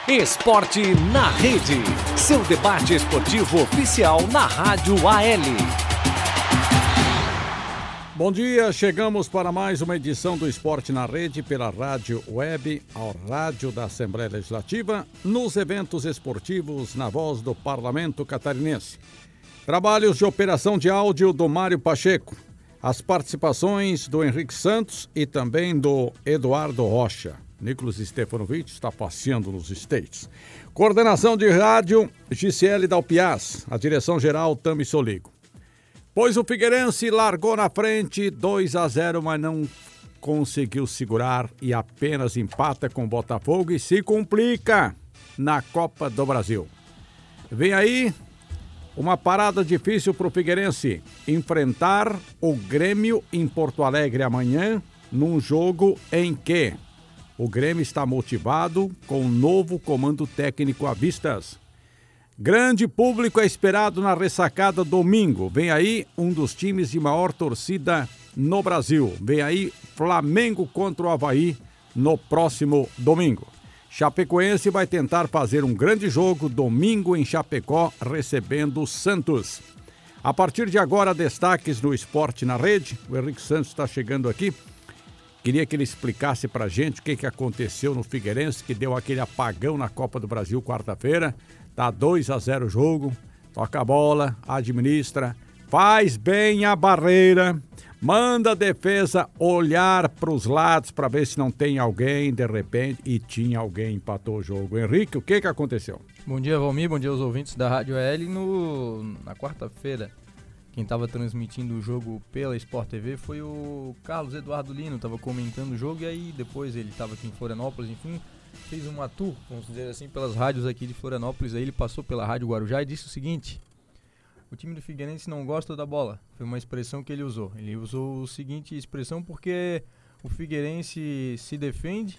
Esporte na Rede, seu debate esportivo oficial na Rádio AL. Bom dia, chegamos para mais uma edição do Esporte na Rede pela Rádio Web, ao rádio da Assembleia Legislativa, nos eventos esportivos na voz do Parlamento Catarinense. Trabalhos de operação de áudio do Mário Pacheco, as participações do Henrique Santos e também do Eduardo Rocha. Nicolas Stefanovic está passeando nos States. Coordenação de rádio, Gisele Dalpiaz. A direção-geral, Tami Soligo. Pois o Figueirense largou na frente 2-0, mas não conseguiu segurar e apenas empata com o Botafogo e se complica na Copa do Brasil. Vem aí uma parada difícil para o Figueirense enfrentar o Grêmio em Porto Alegre amanhã, num jogo em que o Grêmio está motivado com um novo comando técnico à vistas. Grande público é esperado na ressacada domingo. Vem aí um dos times de maior torcida no Brasil. Vem aí Flamengo contra o Avaí no próximo domingo. Chapecoense vai tentar fazer um grande jogo domingo em Chapecó, recebendo o Santos. A partir de agora, destaques no Esporte na Rede. O Henrique Santos está chegando aqui. Queria que ele explicasse pra gente o que aconteceu no Figueirense, que deu aquele apagão na Copa do Brasil quarta-feira. Tá 2-0 o jogo, toca a bola, administra, faz bem a barreira, manda a defesa olhar para os lados para ver se não tem alguém, de repente, e tinha alguém, empatou o jogo. Henrique, o que aconteceu? Bom dia, Valmir, bom dia aos ouvintes da Rádio AL. Na quarta-feira, quem estava transmitindo o jogo pela Sport TV foi o Carlos Eduardo Lino, estava comentando o jogo e aí depois ele estava aqui em Florianópolis, enfim, fez uma tour, vamos dizer assim, pelas rádios aqui de Florianópolis, aí ele passou pela Rádio Guarujá e disse o seguinte: o time do Figueirense não gosta da bola, foi uma expressão que ele usou a seguinte expressão porque o Figueirense se defende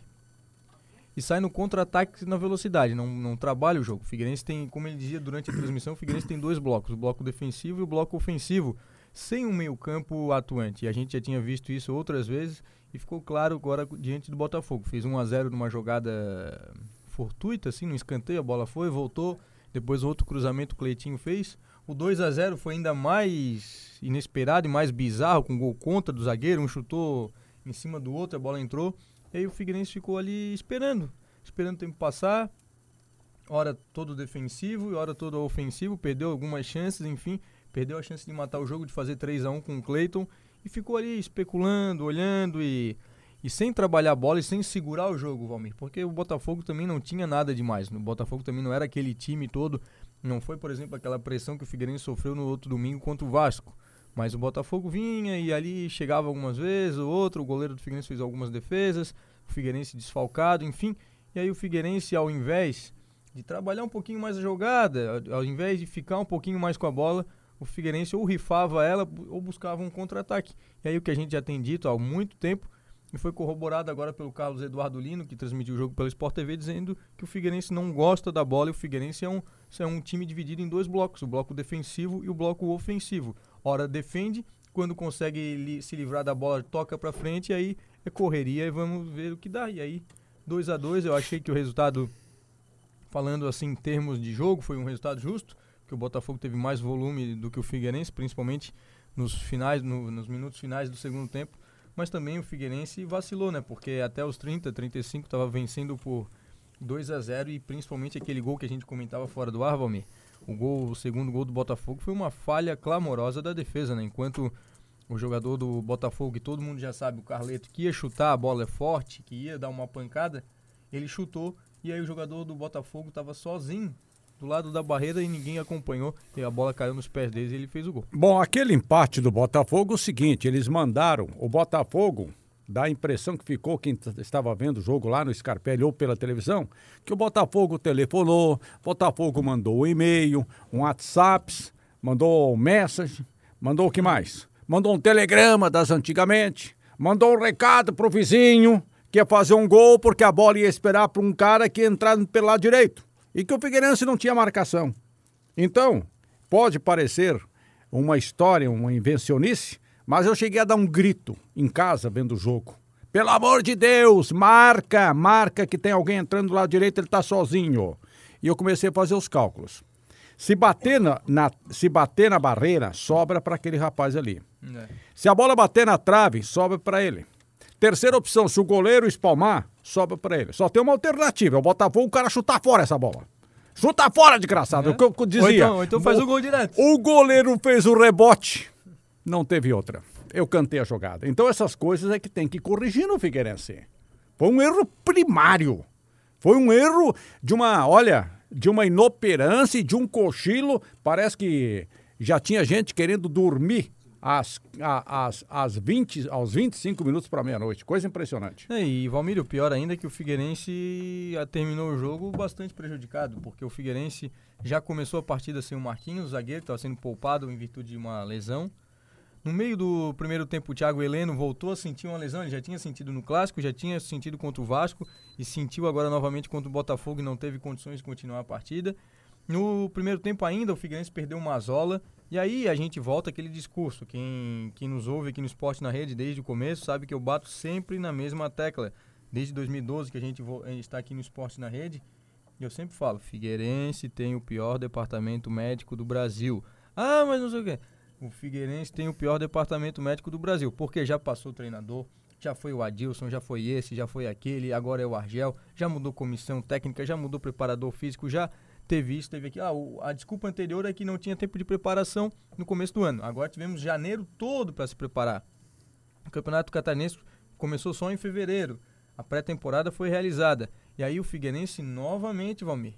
e sai no contra-ataque na velocidade, não trabalha o jogo. O Figueirense tem, como ele dizia durante a transmissão, o Figueirense tem dois blocos, o bloco defensivo e o bloco ofensivo, sem um meio-campo atuante. E a gente já tinha visto isso outras vezes e ficou claro agora diante do Botafogo. Fez 1-0 numa jogada fortuita, assim, no escanteio, a bola foi, voltou, depois outro cruzamento o Cleitinho fez. O 2-0 foi ainda mais inesperado e mais bizarro, com gol contra do zagueiro, um chutou em cima do outro, a bola entrou. E aí o Figueirense ficou ali esperando o tempo passar, hora todo defensivo e hora todo ofensivo, perdeu algumas chances, enfim, perdeu a chance de matar o jogo, de fazer 3-1 com o Cleiton, e ficou ali especulando, olhando e sem trabalhar a bola e sem segurar o jogo, Valmir, porque o Botafogo também não tinha nada demais, o Botafogo também não era aquele time todo, não foi, por exemplo, aquela pressão que o Figueirense sofreu no outro domingo contra o Vasco. Mas o Botafogo vinha e ali chegava algumas vezes, o goleiro do Figueirense fez algumas defesas, o Figueirense desfalcado, enfim. E aí o Figueirense, ao invés de trabalhar um pouquinho mais a jogada, ao invés de ficar um pouquinho mais com a bola, o Figueirense ou rifava ela ou buscava um contra-ataque. E aí o que a gente já tem dito há muito tempo, e foi corroborado agora pelo Carlos Eduardo Lino, que transmitiu o jogo pela Sport TV, dizendo que o Figueirense não gosta da bola e o Figueirense é um time dividido em dois blocos, o bloco defensivo e o bloco ofensivo. Ora defende, quando consegue se livrar da bola, toca pra frente, e aí é correria e vamos ver o que dá. E aí, 2-2, eu achei que o resultado, falando assim em termos de jogo, foi um resultado justo, que o Botafogo teve mais volume do que o Figueirense, principalmente nos minutos finais do segundo tempo, mas também o Figueirense vacilou, né? Porque até os 30, 35 estava vencendo por 2-0 e principalmente aquele gol que a gente comentava fora do ar, Valmir. O segundo gol do Botafogo foi uma falha clamorosa da defesa, né? Enquanto o jogador do Botafogo, que todo mundo já sabe, o Carleto, que ia chutar, a bola é forte, que ia dar uma pancada, ele chutou e aí o jogador do Botafogo estava sozinho do lado da barreira e ninguém acompanhou e a bola caiu nos pés deles e ele fez o gol. Bom, aquele empate do Botafogo é o seguinte, eles mandaram o Botafogo, dá a impressão que ficou quem estava vendo o jogo lá no Scarpelli ou pela televisão, que o Botafogo telefonou, Botafogo mandou um e-mail, um WhatsApp, mandou um message, mandou o que mais? Mandou um telegrama das antigamente, mandou um recado pro vizinho que ia fazer um gol porque a bola ia esperar para um cara que ia entrar pelo lado direito e que o Figueirense não tinha marcação. Então, pode parecer uma história, uma invencionice, mas eu cheguei a dar um grito em casa vendo o jogo. Pelo amor de Deus, marca que tem alguém entrando do lado direito, ele tá sozinho. E eu comecei a fazer os cálculos. Se bater na barreira, sobra para aquele rapaz ali. Se a bola bater na trave, sobra para ele. Terceira opção, se o goleiro espalmar, sobra para ele. Só tem uma alternativa, é o Botafogo, o cara chutar fora essa bola. Chuta fora, desgraçado, é o que eu dizia. Ou então faz o gol direto. O goleiro fez o rebote, não teve outra. Eu cantei a jogada. Então essas coisas é que tem que corrigir no Figueirense. Foi um erro primário. Foi um erro de uma inoperância e de um cochilo. Parece que já tinha gente querendo dormir aos 25 minutos para meia-noite. Coisa impressionante. E, Valmir, o pior ainda é que o Figueirense terminou o jogo bastante prejudicado, porque o Figueirense já começou a partida sem o Marquinhos, o zagueiro, que estava sendo poupado em virtude de uma lesão. No meio do primeiro tempo, o Thiago Heleno voltou a sentir uma lesão. Ele já tinha sentido no Clássico, já tinha sentido contra o Vasco e sentiu agora novamente contra o Botafogo e não teve condições de continuar a partida. No primeiro tempo ainda, o Figueirense perdeu o Mazola. E aí a gente volta àquele discurso. Quem nos ouve aqui no Esporte na Rede desde o começo sabe que eu bato sempre na mesma tecla. Desde 2012 que a gente está aqui no Esporte na Rede, eu sempre falo, Figueirense tem o pior departamento médico do Brasil. Ah, mas não sei o quê. O Figueirense tem o pior departamento médico do Brasil, porque já passou o treinador, já foi o Adilson, já foi esse, já foi aquele, agora é o Argel, já mudou comissão técnica, já mudou preparador físico, já teve isso, teve aquilo. A desculpa anterior é que não tinha tempo de preparação no começo do ano. Agora tivemos janeiro todo para se preparar. O Campeonato Catarinense começou só em fevereiro. A pré-temporada foi realizada. E aí o Figueirense novamente, Valmir,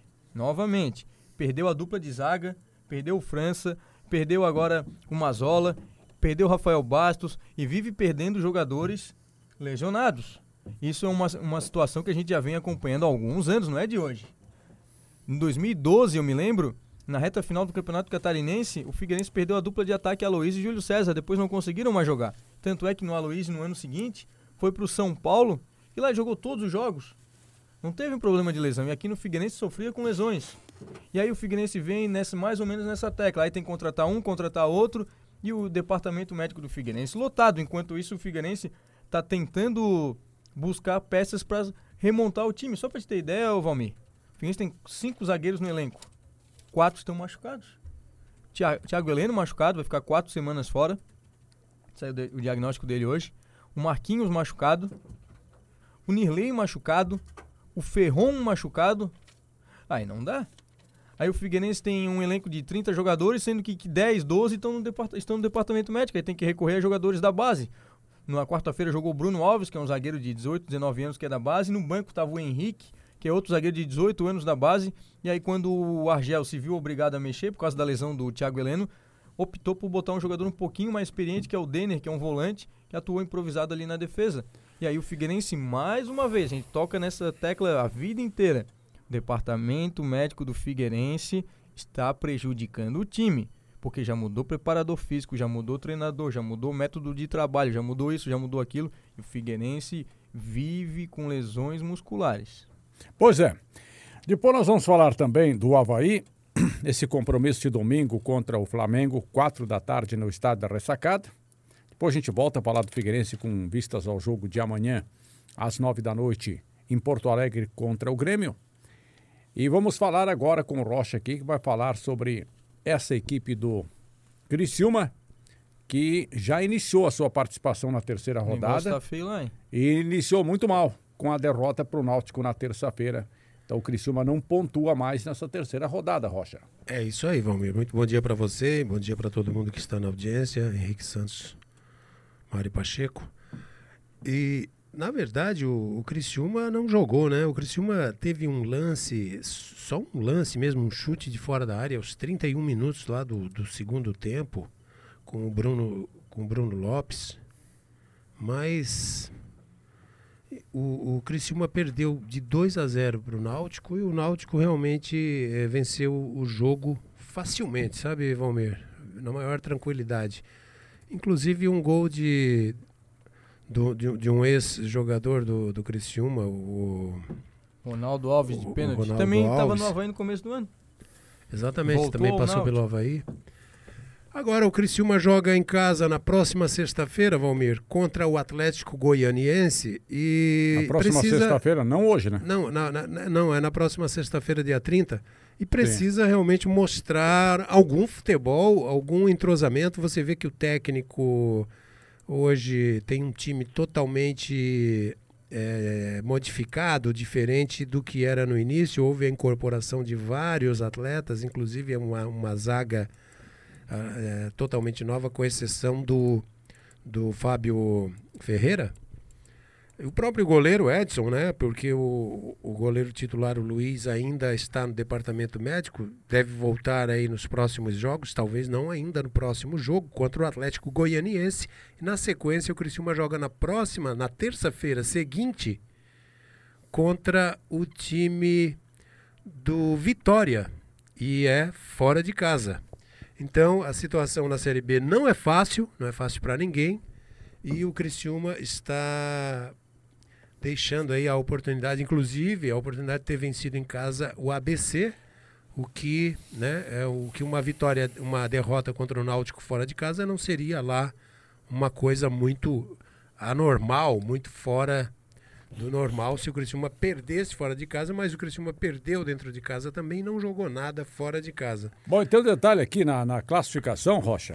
perdeu a dupla de zaga, perdeu o França, perdeu agora o Mazola, perdeu o Rafael Bastos e vive perdendo jogadores lesionados. Isso é uma situação que a gente já vem acompanhando há alguns anos, não é de hoje. Em 2012, eu me lembro, na reta final do Campeonato Catarinense, o Figueirense perdeu a dupla de ataque Aloysio e Júlio César, depois não conseguiram mais jogar. Tanto é que no Aloysio, no ano seguinte, foi para o São Paulo e lá jogou todos os jogos. Não teve um problema de lesão. E aqui no Figueirense sofria com lesões. E aí o Figueirense vem mais ou menos nessa tecla. Aí tem que contratar um, contratar outro. E o departamento médico do Figueirense lotado. Enquanto isso, o Figueirense está tentando buscar peças para remontar o time. Só para te ter ideia, Valmir, o Figueirense tem 5 zagueiros no elenco. 4 estão machucados. Thiago Heleno machucado, vai ficar 4 semanas fora. Saiu o diagnóstico dele hoje. O Marquinhos machucado. O Nirley machucado. O Ferron machucado. Aí não dá. Aí o Figueirense tem um elenco de 30 jogadores, sendo que 10, 12 estão no departamento médico. Aí tem que recorrer a jogadores da base. Na quarta-feira jogou o Bruno Alves, que é um zagueiro de 18, 19 anos, que é da base. No banco estava o Henrique, que é outro zagueiro de 18 anos da base. E aí quando o Argel se viu obrigado a mexer, por causa da lesão do Thiago Heleno, optou por botar um jogador um pouquinho mais experiente, que é o Denner, que é um volante, que atuou improvisado ali na defesa. E aí o Figueirense, mais uma vez, a gente toca nessa tecla a vida inteira. O departamento médico do Figueirense está prejudicando o time, porque já mudou preparador físico, já mudou treinador, já mudou método de trabalho, já mudou isso, já mudou aquilo. E o Figueirense vive com lesões musculares. Pois é. Depois nós vamos falar também do Avaí, esse compromisso de domingo contra o Flamengo, 4 da tarde no Estádio da Ressacada. Depois a gente volta a falar do Figueirense com vistas ao jogo de amanhã, às 9 da noite, em Porto Alegre contra o Grêmio. E vamos falar agora com o Rocha aqui, que vai falar sobre essa equipe do Criciúma, que já iniciou a sua participação na terceira rodada. Tá feio lá, hein? E iniciou muito mal com a derrota para o Náutico na terça-feira. Então o Criciúma não pontua mais nessa terceira rodada, Rocha. É isso aí, Valmir. Muito bom dia para você, bom dia para todo mundo que está na audiência. Henrique Santos, Mário Pacheco. E, na verdade, o Criciúma não jogou, né? O Criciúma teve um lance, só um lance mesmo, um chute de fora da área, aos 31 minutos lá do segundo tempo, com o Bruno Lopes. Mas o Criciúma perdeu de 2-0 para o Náutico e o Náutico realmente venceu o jogo facilmente, sabe, Valmir? Na maior tranquilidade. Inclusive um gol de um ex-jogador do Criciúma, o Ronaldo Alves de pênalti. Ronaldo Também estava Alves. no Avaí no começo do ano. Exatamente, Voltou também passou ao pelo Avaí. Agora o Criciúma joga em casa na próxima sexta-feira, Valmir, contra o Atlético Goianiense e na próxima sexta-feira, não hoje, né? Não, é na próxima sexta-feira, dia 30, e precisa realmente mostrar algum futebol, algum entrosamento. Você vê que o técnico hoje tem um time totalmente modificado, diferente do que era no início. Houve a incorporação de vários atletas, inclusive uma zaga totalmente nova, com exceção do Fábio Ferreira. O próprio goleiro Edson, né? Porque o goleiro titular, o Luiz, ainda está no departamento médico, deve voltar aí nos próximos jogos, talvez não ainda no próximo jogo, contra o Atlético Goianiense. E na sequência o Criciúma joga na terça-feira seguinte, contra o time do Vitória, e é fora de casa. Então, a situação na Série B não é fácil para ninguém, e o Criciúma está deixando aí a oportunidade, inclusive a oportunidade de ter vencido em casa o ABC, o que uma derrota contra o Náutico fora de casa não seria lá uma coisa muito anormal, muito fora do normal se o Criciúma perdesse fora de casa, mas o Criciúma perdeu dentro de casa também e não jogou nada fora de casa. Bom, então detalhe aqui na classificação, Rocha,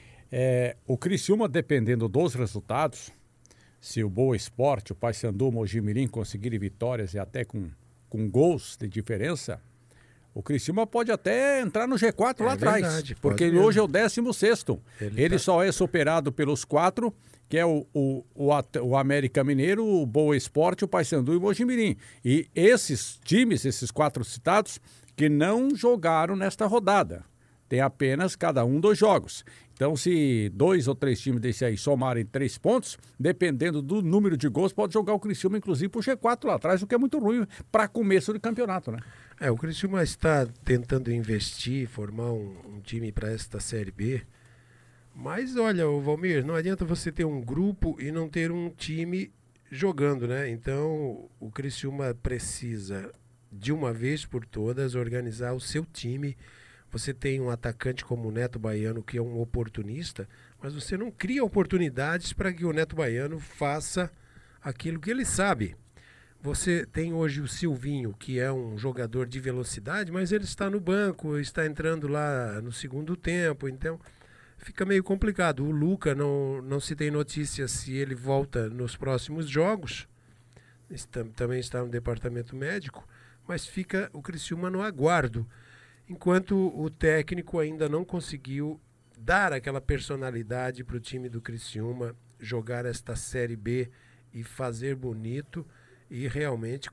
o Criciúma, dependendo dos resultados, se o Boa Esporte, o Paysandu, o Mojimirim conseguirem vitórias e até com gols de diferença, o Criciúma pode até entrar no G4 lá atrás, porque ele hoje é o 16º. Ele só é superado pelos 4, que é o América Mineiro, o Boa Esporte, o Paysandu e o Mojimirim. E esses times, esses 4 citados, que não jogaram nesta rodada. Tem apenas cada um 2 jogos. Então, se 2 ou 3 times desse aí somarem 3 pontos, dependendo do número de gols, pode jogar o Criciúma, inclusive, pro G4 lá atrás, o que é muito ruim para começo do campeonato, né? O Criciúma está tentando investir, formar um time para esta Série B. Mas, olha, Valmir, não adianta você ter um grupo e não ter um time jogando, né? Então, o Criciúma precisa, de uma vez por todas, organizar o seu time. Você tem um atacante como o Neto Baiano, que é um oportunista, mas você não cria oportunidades para que o Neto Baiano faça aquilo que ele sabe. Você tem hoje o Silvinho, que é um jogador de velocidade, mas ele está no banco, está entrando lá no segundo tempo, então fica meio complicado. O Luca, não se tem notícia se ele volta nos próximos jogos, também está no departamento médico, mas fica o Criciúma no aguardo, enquanto o técnico ainda não conseguiu dar aquela personalidade para o time do Criciúma jogar esta Série B e fazer bonito e realmente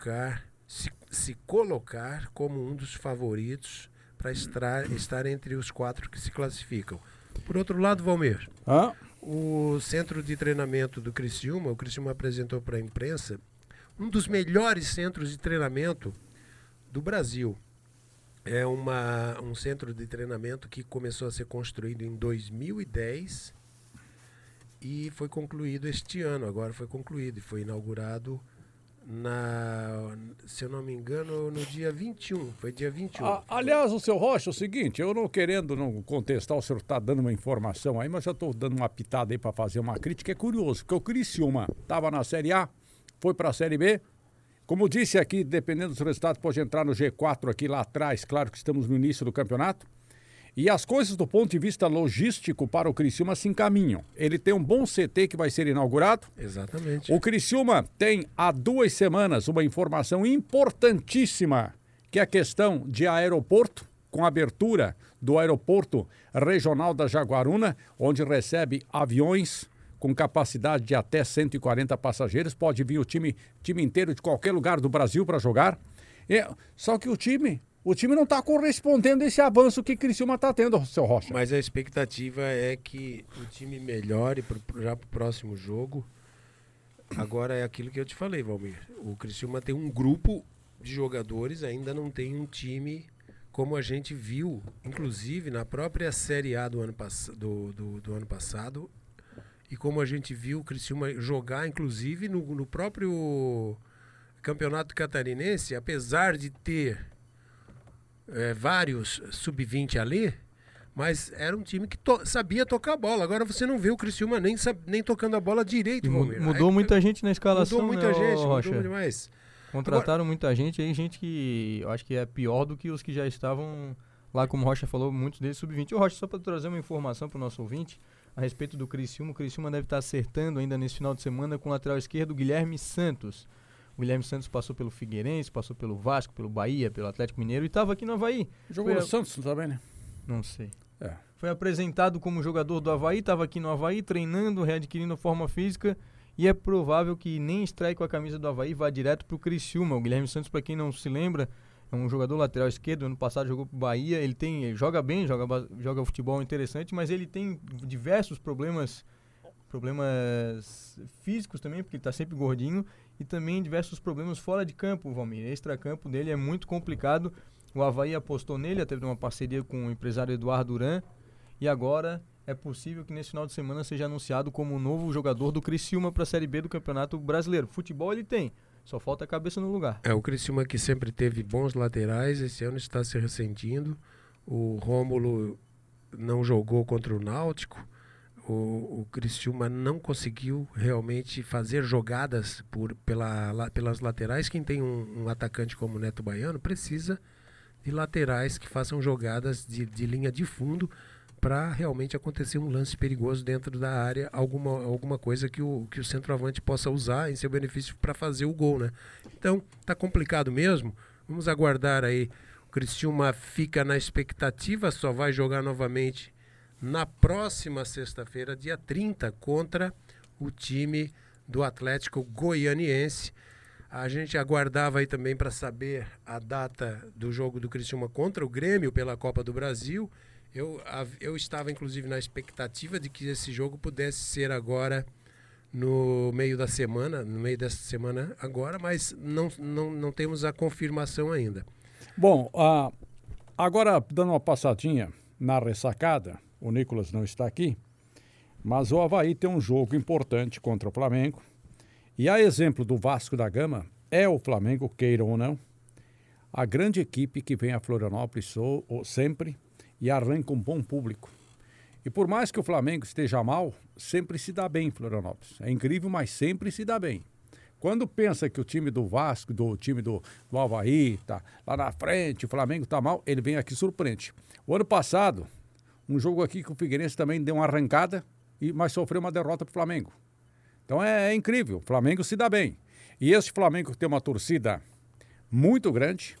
se colocar como um dos favoritos para estar entre os 4 que se classificam. Por outro lado, Valmir, o centro de treinamento do Criciúma, o Criciúma apresentou para a imprensa um dos melhores centros de treinamento do Brasil. É um centro de treinamento que começou a ser construído em 2010 e foi concluído este ano. Agora foi concluído e foi inaugurado, se eu não me engano, no dia 21. Foi dia 21. Aliás, o seu Rocha, é o seguinte, eu não querendo contestar, o senhor está dando uma informação aí, mas eu estou dando uma pitada aí para fazer uma crítica. É curioso, porque o Criciúma estava na Série A, foi para a Série B. Como disse aqui, dependendo dos resultados, pode entrar no G4 aqui lá atrás, claro que estamos no início do campeonato. E as coisas do ponto de vista logístico para o Criciúma se encaminham. Ele tem um bom CT que vai ser inaugurado. Exatamente. O Criciúma tem há 2 semanas uma informação importantíssima, que é a questão de aeroporto, com a abertura do aeroporto regional da Jaguaruna, onde recebe aviões com capacidade de até 140 passageiros, pode vir o time inteiro de qualquer lugar do Brasil para jogar. Só que o time não está correspondendo a esse avanço que Criciúma está tendo, seu Rocha. Mas a expectativa é que o time melhore já para o próximo jogo. Agora é aquilo que eu te falei, Valmir. O Criciúma tem um grupo de jogadores, ainda não tem um time como a gente viu, inclusive na própria Série A do ano passado. E como a gente viu o Criciúma jogar, inclusive, no próprio Campeonato Catarinense, apesar de ter vários sub-20 ali, Mas era um time que sabia tocar a bola. Agora você não vê o Criciúma nem tocando a bola direito, Valmir. Mudou muita gente na escalação, mudou muita gente, Rocha? mudou demais. Contrataram muita gente aí, gente que eu acho que é pior do que os que já estavam lá, como o Rocha falou, muitos deles sub-20. O Rocha, só para trazer uma informação para o nosso ouvinte, a respeito do Criciúma, o Criciúma deve estar acertando ainda nesse final de semana com o lateral esquerdo Guilherme Santos. O Guilherme Santos passou pelo Figueirense, passou pelo Vasco, pelo Bahia, pelo Atlético Mineiro e estava aqui no Avaí. Jogou no Santos também, né? Não sei. É. Foi apresentado como jogador do Avaí, estava aqui no Avaí treinando, readquirindo a forma física e é provável que nem estreie com a camisa do Avaí, vá direto para o Criciúma. O Guilherme Santos, para quem não se lembra, é um jogador lateral esquerdo, ano passado jogou pro Bahia, ele joga bem, joga futebol interessante, mas ele tem diversos problemas físicos também, porque ele tá sempre gordinho, e também diversos problemas fora de campo, Valmir. Extra-campo dele é muito complicado. O Avaí apostou nele, teve uma parceria com o empresário Eduardo Duran, e agora é possível que nesse final de semana seja anunciado como o novo jogador do Criciúma para a Série B do Campeonato Brasileiro. Futebol ele tem, só falta a cabeça no lugar. O Criciúma que sempre teve bons laterais, esse ano está se ressentindo. O Rômulo não jogou contra o Náutico. O Criciúma não conseguiu realmente fazer jogadas pelas laterais. Quem tem um atacante como o Neto Baiano precisa de laterais que façam jogadas de linha de fundo para realmente acontecer um lance perigoso dentro da área, alguma coisa que o centroavante possa usar em seu benefício para fazer o gol, né? Então, tá complicado mesmo. Vamos aguardar aí. O Criciúma fica na expectativa, só vai jogar novamente na próxima sexta-feira, dia 30, contra o time do Atlético Goianiense. A gente aguardava aí também para saber a data do jogo do Criciúma contra o Grêmio pela Copa do Brasil. Eu estava, inclusive, na expectativa de que esse jogo pudesse ser agora no meio dessa semana agora, mas não temos a confirmação ainda. Bom, agora dando uma passadinha na ressacada, o Nicolas não está aqui, mas o Avaí tem um jogo importante contra o Flamengo. E a exemplo do Vasco da Gama, é o Flamengo, queiram ou não, a grande equipe que vem a Florianópolis sempre e arranca um bom público. E por mais que o Flamengo esteja mal, sempre se dá bem em Florianópolis. É incrível, mas sempre se dá bem. Quando pensa que o time do Vasco, do time do Avaí, tá lá na frente, o Flamengo tá mal, ele vem aqui e surpreende. O ano passado, um jogo aqui que o Figueirense também deu uma arrancada, mas sofreu uma derrota pro Flamengo. Então é incrível, o Flamengo se dá bem. E esse Flamengo tem uma torcida muito grande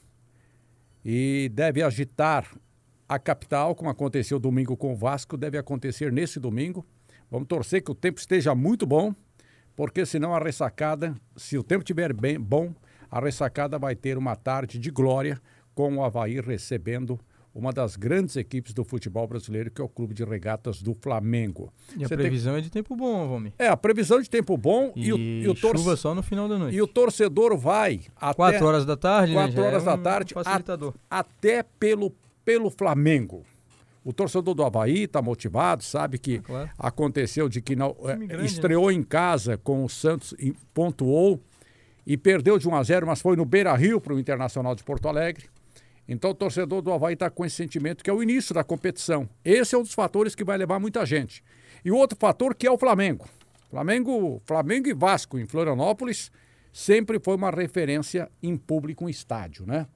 e deve agitar a capital, como aconteceu domingo com o Vasco, deve acontecer nesse domingo. Vamos torcer que o tempo esteja muito bom, porque senão a ressacada, se o tempo estiver bom, a ressacada vai ter uma tarde de glória com o Avaí recebendo uma das grandes equipes do futebol brasileiro, que é o Clube de Regatas do Flamengo. E a previsão é de tempo bom, Valmir. A previsão de tempo bom e o chuva só no final da noite. E o torcedor vai até 4 horas da tarde, 4 horas da tarde, facilitador. Até pelo Flamengo. O torcedor do Avaí está motivado, sabe que aconteceu de que não, estreou em casa com o Santos, pontuou e perdeu de 1-0, mas foi no Beira-Rio para o Internacional de Porto Alegre. Então o torcedor do Avaí está com esse sentimento que é o início da competição. Esse é um dos fatores que vai levar muita gente. E o outro fator que é o Flamengo. Flamengo e Vasco em Florianópolis sempre foi uma referência em público em estádio, né?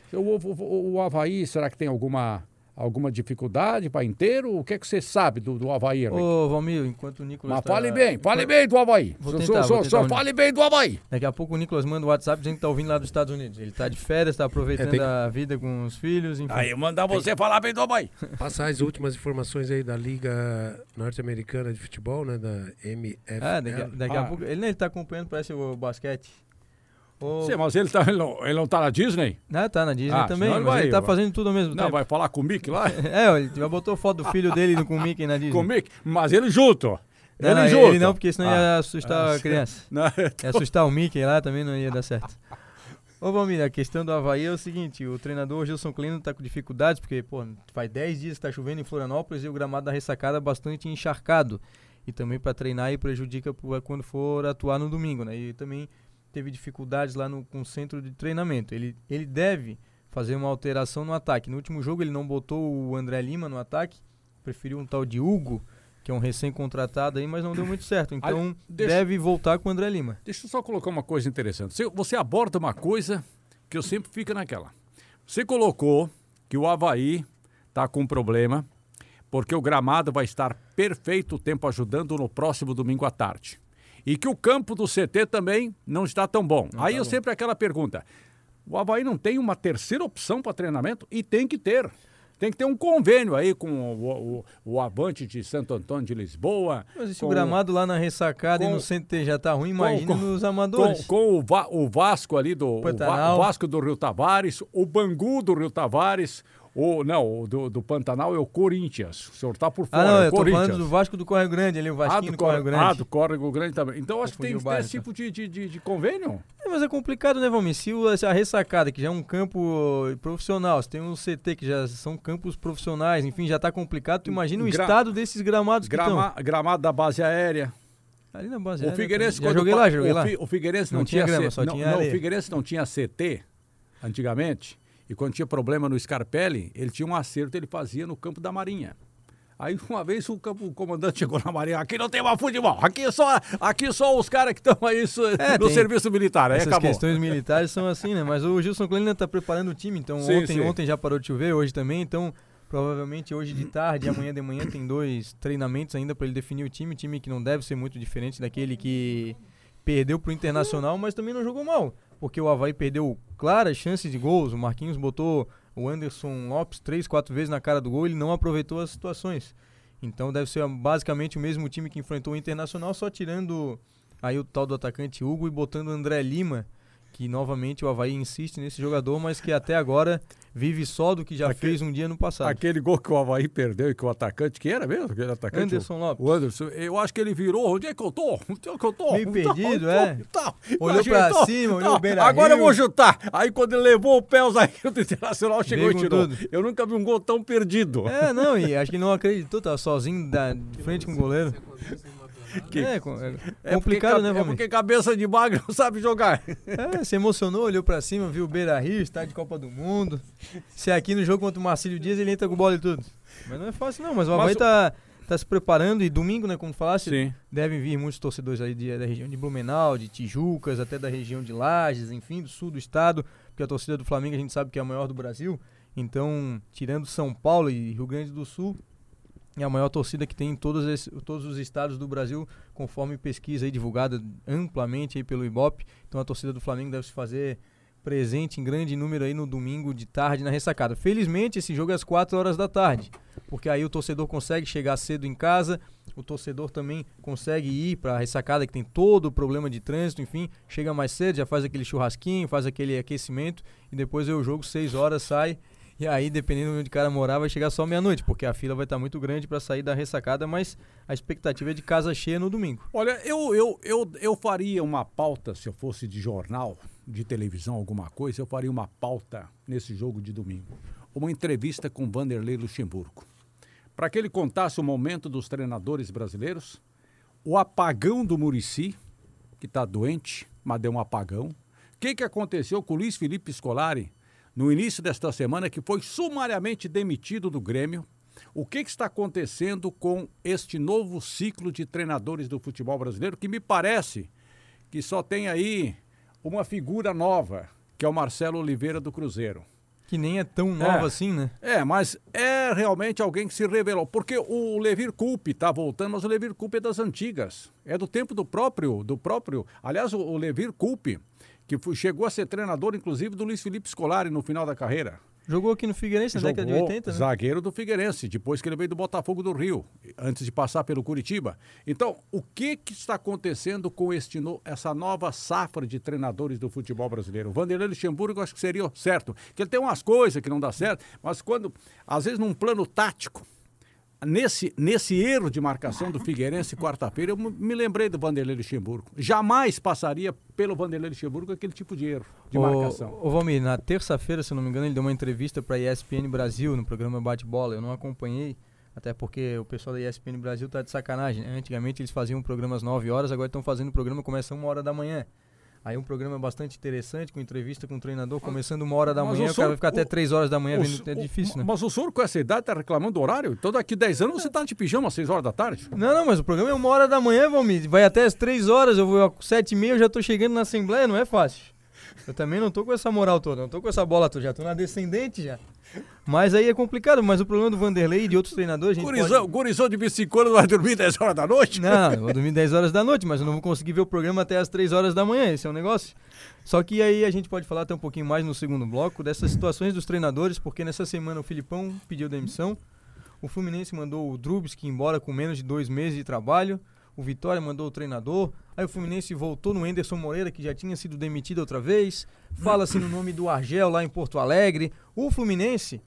O Avaí, será que tem alguma dificuldade para inteiro? O que é que você sabe do Avaí, Henrique? Ô, Valmir, enquanto o Nicolas... Mas fale bem do Avaí. Só fale bem do Avaí. Daqui a pouco o Nicolas manda o WhatsApp dizendo que está ouvindo lá dos Estados Unidos. Ele está de férias, está aproveitando a vida com os filhos, enfim. Aí, mandar você falar bem do Avaí. Passar as últimas informações aí da Liga Norte-Americana de Futebol, né, da MFL. Daqui a pouco... Ele está acompanhando, parece, o basquete. Sim, mas ele não tá na Disney? Não, tá na Disney também, mas ele tá fazendo tudo ao mesmo tempo. Não, vai falar com o Mickey lá? Ele já botou foto do filho dele com o Mickey na Disney. Com o Mickey? Mas ele junto. Ele não, porque senão ia assustar a criança. Ia assustar o Mickey lá, também não ia dar certo. Ô, Valmir, a questão do Avaí é o seguinte, o treinador Gilson Kleino tá com dificuldades, porque, faz 10 dias que tá chovendo em Florianópolis e o gramado da ressacada é bastante encharcado. E também para treinar e prejudica quando for atuar no domingo, né? E também teve dificuldades lá com o centro de treinamento. Ele deve fazer uma alteração no ataque. No último jogo ele não botou o André Lima no ataque, preferiu um tal de Hugo, que é um recém-contratado aí, mas não deu muito certo. Então deve voltar com o André Lima. Deixa eu só colocar uma coisa interessante. Você aborda uma coisa que eu sempre fico naquela. Você colocou que o Avaí está com problema, porque o gramado vai estar perfeito, o tempo ajudando no próximo domingo à tarde. E que o campo do CT também não está tão bom. Aí eu sempre aquela pergunta, o Avaí não tem uma terceira opção para treinamento? E tem que ter. Tem que ter um convênio aí com o Avante de Santo Antônio de Lisboa. Mas se o gramado lá na Ressacada e no CT já tá ruim, imagina nos amadores. Com o Vasco ali o Vasco do Rio Tavares, o Bangu do Rio Tavares, do Pantanal é o Corinthians. O senhor tá por fora, não, eu tô falando do Vasco do Córrego Grande, ali o Vasquinho do Córrego Grande. Do Córrego Grande também. Então acho que tem esse tipo de convênio. Mas é complicado, né, Valmir? Se a Ressacada, que já é um campo profissional, se tem um CT que já são campos profissionais, enfim, já tá complicado, tu imagina o estado desses gramados que estão. Gramado da base aérea. Ali na base aérea. O Figueirense, já joguei lá. O Figueirense não tinha grama, só tinha areia. O Figueirense não tinha CT antigamente. E quando tinha problema no Scarpelli, ele tinha um acerto, ele fazia no campo da Marinha. Aí uma vez o comandante chegou na Marinha, aqui não tem mais futebol, aqui só os caras que estão aí no serviço militar. Aí essas acabou. Questões militares são assim, né? Mas o Gilson Klein está preparando o time, então ontem já parou de chover, hoje também, então provavelmente hoje de tarde e amanhã de manhã tem 2 treinamentos ainda para ele definir o time que não deve ser muito diferente daquele que perdeu pro Internacional, mas também não jogou mal. Porque o Avaí perdeu claras chances de gols, o Marquinhos botou o Anderson Lopes 3, 4 vezes na cara do gol, ele não aproveitou as situações. Então deve ser basicamente o mesmo time que enfrentou o Internacional, só tirando aí o tal do atacante Hugo e botando o André Lima, que novamente o Avaí insiste nesse jogador, mas que até agora vive só do que já fez um dia no passado. Aquele gol que o Avaí perdeu e que o atacante, que era mesmo? Aquele atacante? Anderson Lopes. O Anderson, eu acho que ele virou, onde é que eu tô? Meio perdido, olhou pra cima, olhou o Beira-Rio. Agora eu vou chutar. Aí quando ele levou o pé, o zagueiro do Internacional chegou e tirou. Tudo. Eu nunca vi um gol tão perdido. E acho que ele não acreditou, tava sozinho de frente com o goleiro. É complicado, né, Valmir? É porque cabeça de bagre não sabe jogar. Se emocionou, olhou pra cima, viu o Beira-Rio, estádio de Copa do Mundo. Se aqui no jogo contra o Marcílio Dias, ele entra com bola e tudo. Mas não é fácil não, mas o Avaí tá se preparando e domingo, né, como falasse, devem vir muitos torcedores aí da região de Blumenau, de Tijucas, até da região de Lages, enfim, do sul do estado, porque a torcida do Flamengo a gente sabe que é a maior do Brasil. Então, tirando São Paulo e Rio Grande do Sul, é a maior torcida que tem em todos os estados do Brasil, conforme pesquisa aí divulgada amplamente aí pelo Ibope. Então a torcida do Flamengo deve se fazer presente em grande número aí no domingo de tarde na Ressacada. Felizmente esse jogo é às 4 horas da tarde, porque aí o torcedor consegue chegar cedo em casa, o torcedor também consegue ir para a Ressacada, que tem todo o problema de trânsito, enfim, chega mais cedo, já faz aquele churrasquinho, faz aquele aquecimento e depois o jogo 6 horas sai. E aí, dependendo de onde o cara morar, vai chegar só meia-noite, porque a fila vai estar muito grande para sair da Ressacada, mas a expectativa é de casa cheia no domingo. Olha, eu faria uma pauta, se eu fosse de jornal, de televisão, alguma coisa, eu faria uma pauta nesse jogo de domingo. Uma entrevista com Vanderlei Luxemburgo. Para que ele contasse o momento dos treinadores brasileiros, o apagão do Muricy, que está doente, mas deu um apagão. O que aconteceu com o Luiz Felipe Scolari, no início desta semana, que foi sumariamente demitido do Grêmio. O que está acontecendo com este novo ciclo de treinadores do futebol brasileiro, que me parece que só tem aí uma figura nova, que é o Marcelo Oliveira do Cruzeiro. Que nem é tão nova assim, né? Mas é realmente alguém que se revelou. Porque o Levir Coupe está voltando, mas o Levir Coupe é das antigas. É do tempo do próprio. Aliás, o Levir Coupe, que chegou a ser treinador, inclusive, do Luiz Felipe Scolari no final da carreira. Jogou aqui no Figueirense na década de 80, né? Zagueiro do Figueirense, depois que ele veio do Botafogo do Rio, antes de passar pelo Curitiba. Então, o que está acontecendo com essa nova safra de treinadores do futebol brasileiro? O Vanderlei Luxemburgo, eu acho que seria certo, que ele tem umas coisas que não dá certo, mas quando, às vezes, num plano tático, nesse erro de marcação do Figueirense quarta-feira, eu me lembrei do Vanderlei Luxemburgo. Jamais passaria pelo Vanderlei Luxemburgo aquele tipo de erro de marcação. Ô Valmir, na terça-feira, se não me engano, ele deu uma entrevista para a ESPN Brasil no programa Bate-Bola. Eu não acompanhei, até porque o pessoal da ESPN Brasil tá de sacanagem, né? Antigamente eles faziam programas 9 horas, agora estão fazendo o programa, começa 1 hora da manhã. Aí um programa bastante interessante, com entrevista com o treinador, começando 1h da manhã, o cara vai ficar até 3 horas da manhã, é difícil, né? Mas o senhor com essa idade tá reclamando do horário? Então daqui 10 anos você tá de pijama às 6 horas da tarde? Não, mas o programa é 1h da manhã, Valmir, vai até as 3 horas, eu vou às 7h30, eu já tô chegando na Assembleia, não é fácil. Eu também não tô com essa moral toda, não tô com essa bola toda, já tô na descendente já. Mas aí é complicado, mas o problema do Vanderlei e de outros treinadores... Gurizão de 25 anos vai dormir 10 horas da noite? Não, eu vou dormir 10 horas da noite, mas eu não vou conseguir ver o programa até as 3 horas da manhã, esse é um negócio. Só que aí a gente pode falar até um pouquinho mais no segundo bloco dessas situações dos treinadores, porque nessa semana o Filipão pediu demissão, o Fluminense mandou o Drubsky embora com menos de 2 meses de trabalho, o Vitória mandou o treinador, aí o Fluminense voltou no Anderson Moreira, que já tinha sido demitido outra vez, fala-se no nome do Argel lá em Porto Alegre. O Fluminense,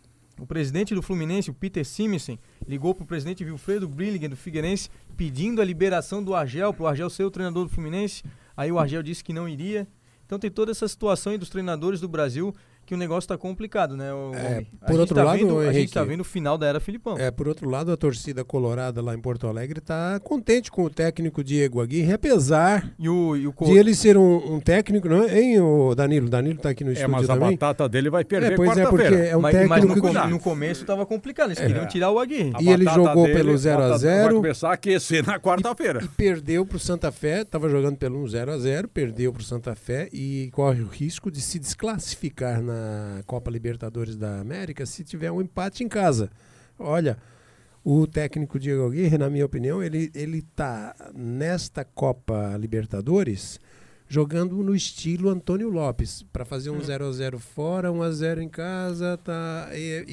o presidente do Fluminense, o Peter Simonsen, ligou para o presidente Wilfredo Brilligan do Figueirense, pedindo a liberação do Argel, para o Argel ser o treinador do Fluminense, aí o Argel disse que não iria. Então tem toda essa situação aí dos treinadores do Brasil, que o negócio está complicado, né? Por outro lado, a gente está vendo o final da era Filipão. Por outro lado, a torcida colorada lá em Porto Alegre está contente com o técnico Diego Aguirre, apesar de ele ser um técnico, não é? Hein, o Danilo? Danilo está aqui no estúdio mas também. A batata dele vai perder quarta-feira. Porque é um técnico... Mas no começo estava complicado, eles queriam tirar o Aguirre. E ele jogou pelo 0x0. Vai começar a aquecer na quarta-feira. E perdeu para o Santa Fé, estava jogando pelo 0x0, perdeu para o Santa Fé e corre o risco de se desclassificar na Copa Libertadores da América se tiver um empate em casa. Olha, o técnico Diego Aguirre, na minha opinião, ele tá nesta Copa Libertadores jogando no estilo Antônio Lopes, para fazer um 0x0 fora, 1x0 em casa, tá,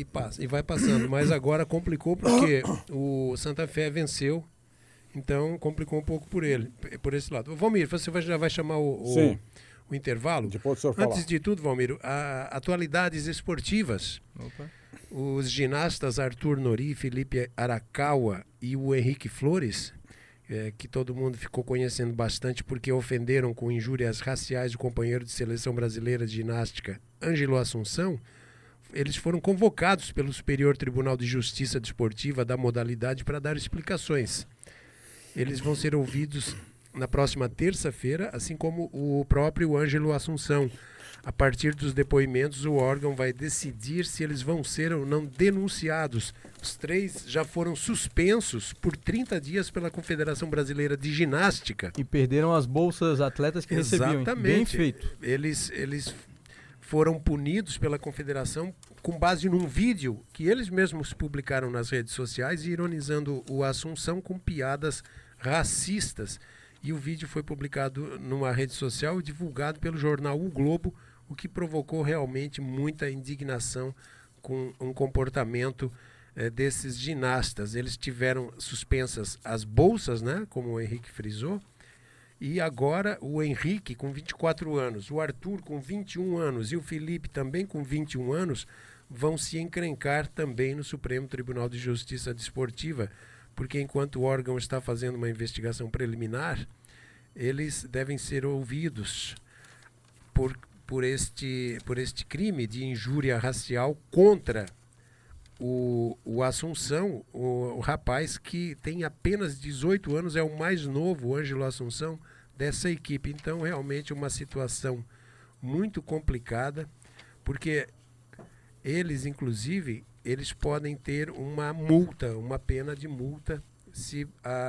e vai passando. Mas agora complicou porque o Santa Fé venceu, então complicou um pouco por esse lado. Valmir, você já vai chamar o intervalo? Depois o senhor falar. Antes de tudo, Valmir, atualidades esportivas. Opa. Os ginastas Arthur Nori, Felipe Arakawa e o Henrique Flores, que todo mundo ficou conhecendo bastante porque ofenderam com injúrias raciais o companheiro de seleção brasileira de ginástica, Ângelo Assunção, eles foram convocados pelo Superior Tribunal de Justiça Desportiva da modalidade para dar explicações. Eles vão ser ouvidos na próxima terça-feira, assim como o próprio Ângelo Assunção. A partir dos depoimentos, o órgão vai decidir se eles vão ser ou não denunciados. Os 3 já foram suspensos por 30 dias pela Confederação Brasileira de Ginástica. E perderam as bolsas atletas que recebiam. Exatamente. Bem feito. Eles foram punidos pela Confederação com base num vídeo que eles mesmos publicaram nas redes sociais, ironizando o Assunção com piadas racistas. E o vídeo foi publicado numa rede social e divulgado pelo jornal O Globo, o que provocou realmente muita indignação com um comportamento desses ginastas. Eles tiveram suspensas as bolsas, né, como o Henrique frisou, e agora o Henrique com 24 anos, o Arthur com 21 anos e o Felipe também com 21 anos vão se encrencar também no Supremo Tribunal de Justiça Desportiva, porque enquanto o órgão está fazendo uma investigação preliminar, eles devem ser ouvidos por este crime de injúria racial contra o Assunção, o rapaz que tem apenas 18 anos, é o mais novo, o Ângelo Assunção, dessa equipe. Então, realmente, uma situação muito complicada, porque eles, inclusive, eles podem ter uma multa, uma pena de multa, se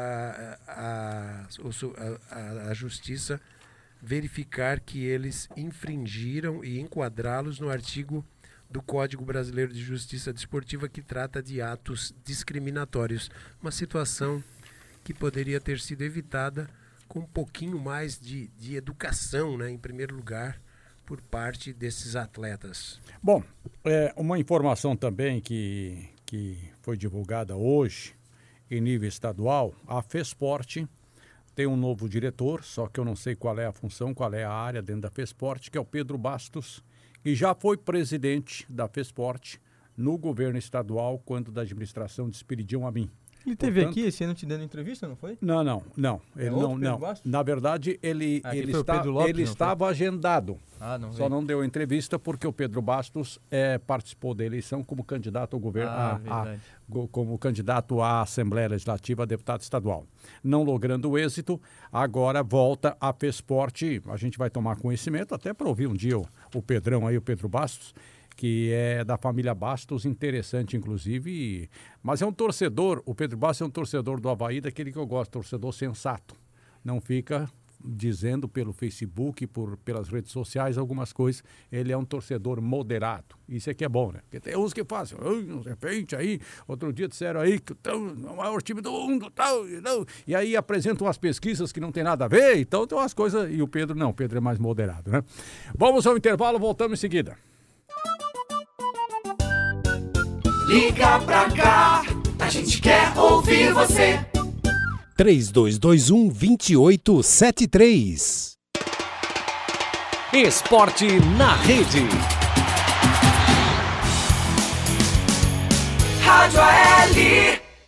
a justiça verificar que eles infringiram e enquadrá-los no artigo do Código Brasileiro de Justiça Desportiva que trata de atos discriminatórios. Uma situação que poderia ter sido evitada com um pouquinho mais de educação, né, em primeiro lugar, por parte desses atletas. Bom, uma informação também que foi divulgada hoje em nível estadual, a FESPORT tem um novo diretor, só que eu não sei qual é a função, qual é a área dentro da FESPORT, que é o Pedro Bastos, que já foi presidente da FESPORT no governo estadual, quando da administração de Espiridião Amin. Ele esteve aqui esse ano te dando entrevista, não foi? Não. Ele não. Na verdade, ele estava agendado. Não Só não deu entrevista porque o Pedro Bastos participou da eleição como candidato ao governo, como candidato à Assembleia Legislativa, a deputado estadual. Não logrando o êxito, agora volta a FESPORT. A gente vai tomar conhecimento, até para ouvir um dia o Pedrão aí, o Pedro Bastos, que é da família Bastos, interessante inclusive, mas é um torcedor, o Pedro Bastos é um torcedor do Avaí, daquele que eu gosto, torcedor sensato, não fica dizendo pelo Facebook, pelas redes sociais algumas coisas, ele é um torcedor moderado, isso aqui é bom, né? Porque tem uns que fazem, de repente aí, outro dia disseram aí que o maior time do mundo, e aí apresentam umas pesquisas que não tem nada a ver, então tem umas coisas, e o Pedro não, o Pedro é mais moderado, né? Vamos ao intervalo, voltamos em seguida. Liga pra cá, a gente quer ouvir você. 3221-2873. Esporte na rede. Rádio AL.